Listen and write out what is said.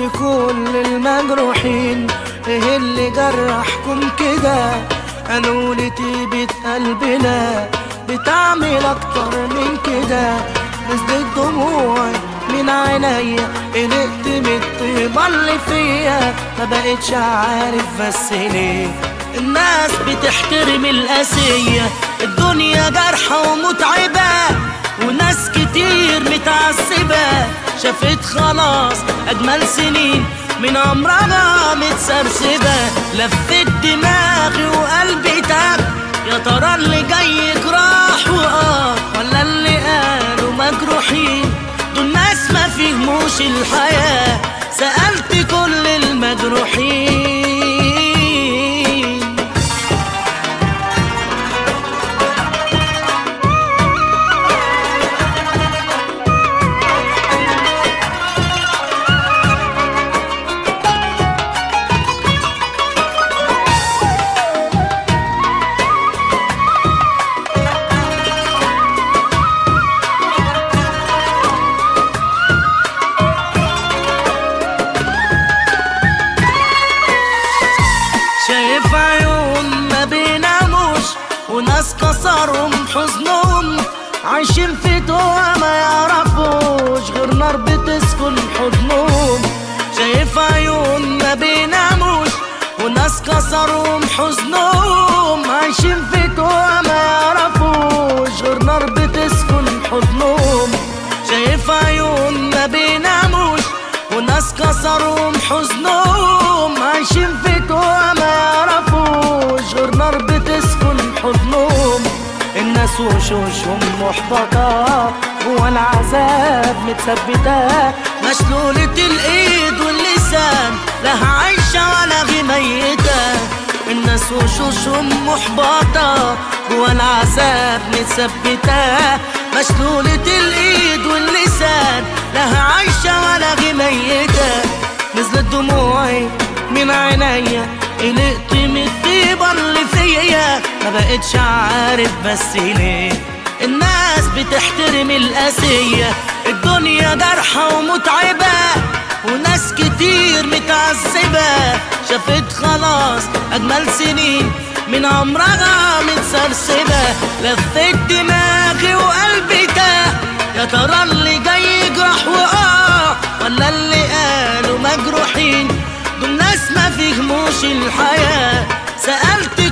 لكل المجروحين ايه اللي جرحكم كده؟ قالولي طيبة قلبنا بتعمل اكتر من كده. نزلت دموعي من عينيا قلقت من الطيبة اللي فيا، ما بقتش عارف بس ليه الناس بتحترم القاسية. الدنيا جارحة ومتعبة وناس كتير متعذبة، شافت خلاص أجمل سنين من عمرها متسرسبة. لفت دماغي وقلبي تاب، يا ترى اللي جاي جراح ولا اللي قالوا مجروحين؟ دول ناس ما فهموش الحياة، سألت كل المجروحين. شايف عيون ما بيناموش وناس كسرهم حزنهم، عايشين في توه ما يعرفوش غير نار بتسكن حضنهم. شايف عيون ما بيناموش وناس كسرهم حزنهم، عايشين في توه ما يعرفوش غير نار بتسكن حضنهم. شايف عيون ما بيناموش وناس كسرهم حزنهم، عايشين في توه ما يعرفوش غير نار بتسكن حضنهم. الناس وشوشهم محبطة جوا العذاب متثبتة، مشلولة الايد واللسان لها عايشة ولا غي ميتة. الناس وشوشهم محبطة جوا العذاب متثبتة، مشلولة الايد واللسان لها عايشة ولا غي ميتة. نزلت دموعي من عينيا قلقت من الطيبة اللي فيا، ما بقتش عارف بس ليه الناس بتحترم القاسية. الدنيا جارحة ومتعبة وناس كتير متعذبة، شافت خلاص أجمل سنين من عمرها متسرسبة. لفت دماغي وقلبي تاه، يا ترى اللي جاي يجرح ولا اللي قالوا مجروحين؟ دول ناس ما فهموش الحياة، سألت